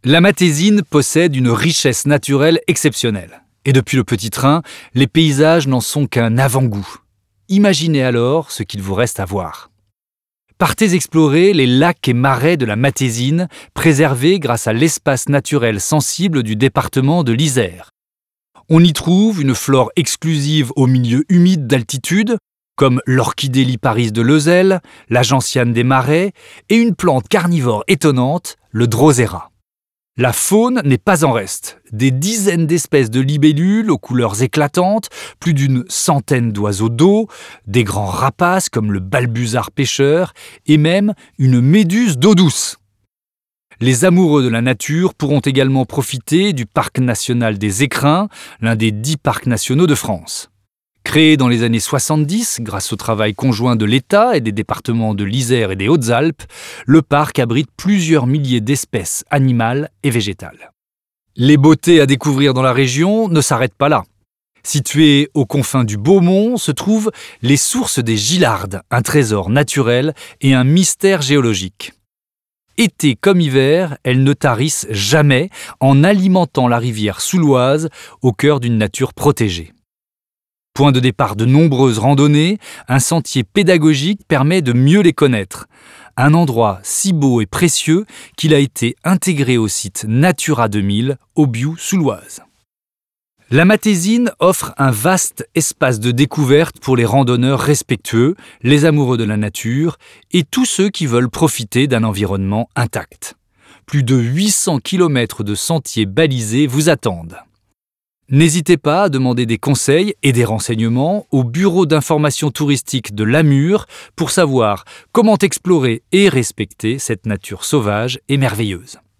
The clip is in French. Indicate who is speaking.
Speaker 1: La Matésine possède une richesse naturelle exceptionnelle. Et depuis le petit train, les paysages n'en sont qu'un avant-goût. Imaginez alors ce qu'il vous reste à voir. Partez explorer les lacs et marais de la Matésine, préservés grâce à l'espace naturel sensible du département de l'Isère. On y trouve une flore exclusive aux milieux humides d'altitude, comme l'orchidée liparis de Leuzelle, la gentiane des marais, et une plante carnivore étonnante, le drosera. La faune n'est pas en reste. Des dizaines d'espèces de libellules aux couleurs éclatantes, plus d'une centaine d'oiseaux d'eau, des grands rapaces comme le balbuzard pêcheur et même une méduse d'eau douce. Les amoureux de la nature pourront également profiter du parc national des Écrins, l'un des 10 parcs nationaux de France. Créé dans les années 70 grâce au travail conjoint de l'État et des départements de l'Isère et des Hautes-Alpes, le parc abrite plusieurs milliers d'espèces animales et végétales. Les beautés à découvrir dans la région ne s'arrêtent pas là. Situées aux confins du Beaumont se trouvent les sources des Gillardes, un trésor naturel et un mystère géologique. Été comme hiver, elles ne tarissent jamais en alimentant la rivière Souloise au cœur d'une nature protégée. Point de départ de nombreuses randonnées, un sentier pédagogique permet de mieux les connaître. Un endroit si beau et précieux qu'il a été intégré au site Natura 2000, Aubiou-Souloise. La Matésine offre un vaste espace de découverte pour les randonneurs respectueux, les amoureux de la nature et tous ceux qui veulent profiter d'un environnement intact. Plus de 800 km de sentiers balisés vous attendent. N'hésitez pas à demander des conseils et des renseignements au bureau d'information touristique de Lamure pour savoir comment explorer et respecter cette nature sauvage et merveilleuse.